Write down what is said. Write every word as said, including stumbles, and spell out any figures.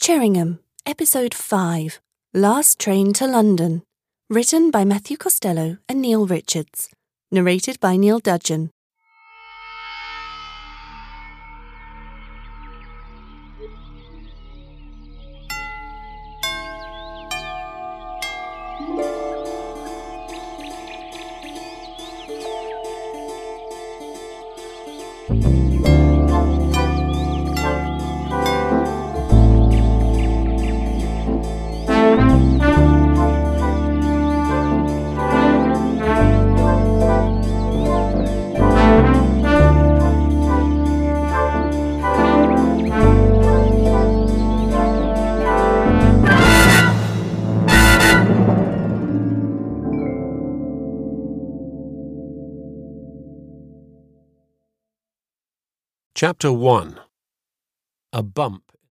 Cheringham, Episode five, Last Train to London. Written by Matthew Costello and Neil Richards. Narrated by Neil Dudgeon. Chapter one. A Bump.